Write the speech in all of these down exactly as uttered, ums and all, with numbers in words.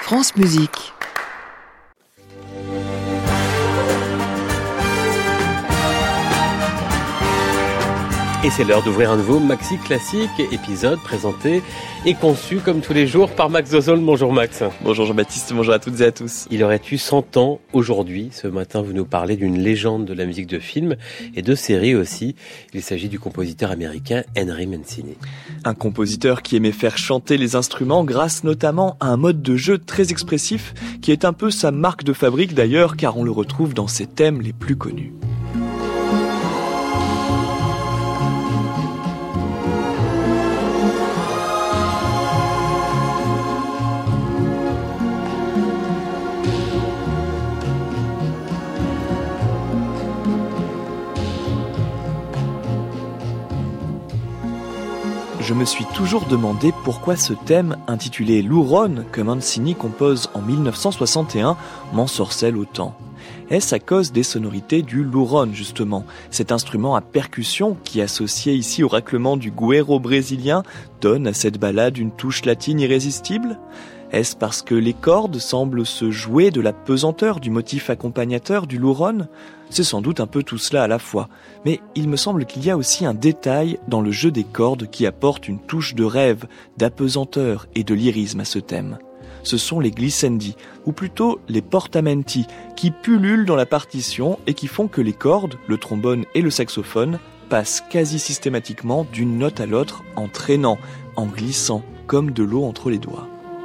France Musique. Et c'est l'heure d'ouvrir un nouveau Maxi Classique, épisode présenté et conçu comme tous les jours par Max Zozol. Bonjour Max. Bonjour Jean-Baptiste, bonjour à toutes et à tous. Il aurait eu cent ans aujourd'hui. Ce matin, vous nous parlez d'une légende de la musique de film et de série aussi. Il s'agit du compositeur américain Henry Mancini. Un compositeur qui aimait faire chanter les instruments grâce notamment à un mode de jeu très expressif qui est un peu sa marque de fabrique d'ailleurs, car on le retrouve dans ses thèmes les plus connus. Je me suis toujours demandé pourquoi ce thème, intitulé Louron, que Mancini compose en dix-neuf cent soixante et un, m'ensorcelle autant. Est-ce à cause des sonorités du louron, justement, cet instrument à percussion qui, associé ici au raclement du güero brésilien, donne à cette ballade une touche latine irrésistible ? Est-ce parce que les cordes semblent se jouer de la pesanteur du motif accompagnateur du louron ? C'est sans doute un peu tout cela à la fois, mais il me semble qu'il y a aussi un détail dans le jeu des cordes qui apporte une touche de rêve, d'apesanteur et de lyrisme à ce thème. Ce sont les glissendi, ou plutôt les portamenti, qui pullulent dans la partition et qui font que les cordes, le trombone et le saxophone, passent quasi systématiquement d'une note à l'autre en traînant, en glissant, comme de l'eau entre les doigts.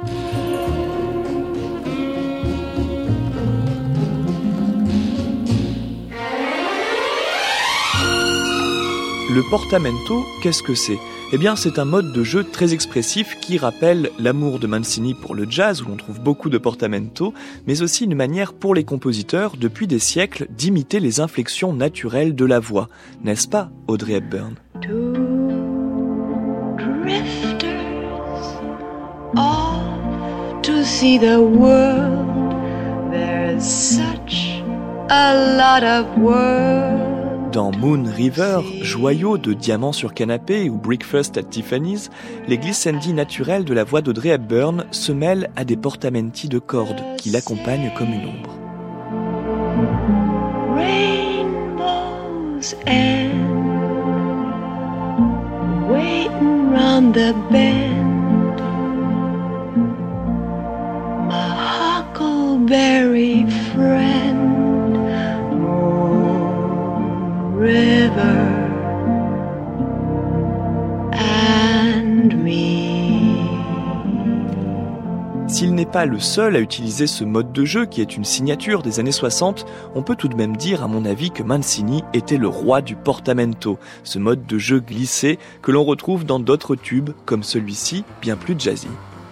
Le portamento, qu'est-ce que c'est ? Eh bien, c'est un mode de jeu très expressif qui rappelle l'amour de Mancini pour le jazz, où l'on trouve beaucoup de portamento, mais aussi une manière pour les compositeurs, depuis des siècles, d'imiter les inflexions naturelles de la voix. N'est-ce pas, Audrey Hepburn ? Two drifters off to see the world. There's such a lot of world. Dans Moon River, joyau de diamants sur canapé ou Breakfast at Tiffany's, les glissendi naturels de la voix d'Audrey Hepburn se mêlent à des portamenti de cordes qui l'accompagnent comme une ombre. Rainbows and waiting round the bend. My huckleberry friend. River and me. S'il n'est pas le seul à utiliser ce mode de jeu qui est une signature des années soixante, on peut tout de même dire à mon avis que Mancini était le roi du portamento, ce mode de jeu glissé que l'on retrouve dans d'autres tubes comme celui-ci, bien plus jazzy.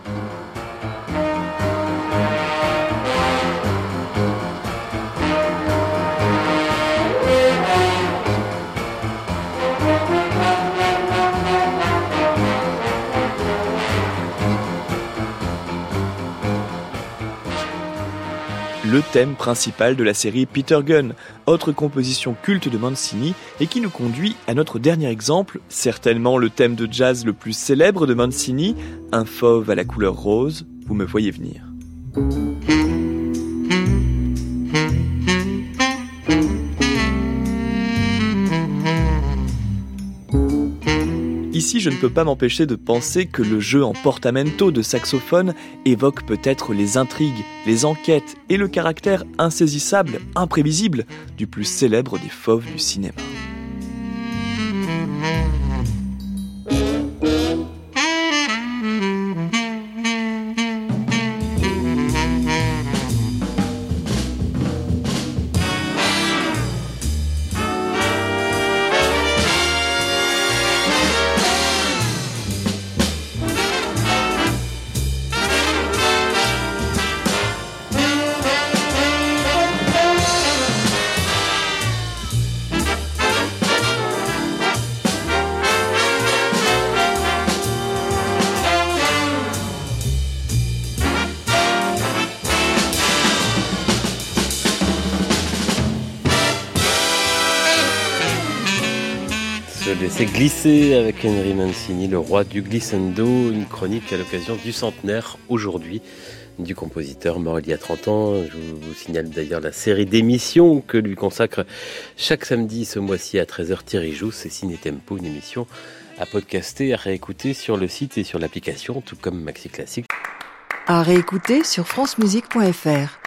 Le thème principal de la série Peter Gunn, autre composition culte de Mancini et qui nous conduit à notre dernier exemple, certainement le thème de jazz le plus célèbre de Mancini, un fauve à la couleur rose, vous me voyez venir. Ici, je ne peux pas m'empêcher de penser que le jeu en portamento de saxophone évoque peut-être les intrigues, les enquêtes et le caractère insaisissable, imprévisible du plus célèbre des fauves du cinéma. laisser glisser avec Henry Mancini, le roi du glissando, une chronique à l'occasion du centenaire aujourd'hui du compositeur mort il y a trente ans. Je vous signale d'ailleurs la série d'émissions que lui consacre chaque samedi ce mois-ci à treize heures Thierry Jousse, c'est Ciné Tempo, une émission à podcaster, à réécouter sur le site et sur l'application, tout comme Maxi Classique. À réécouter sur francemusique point f r.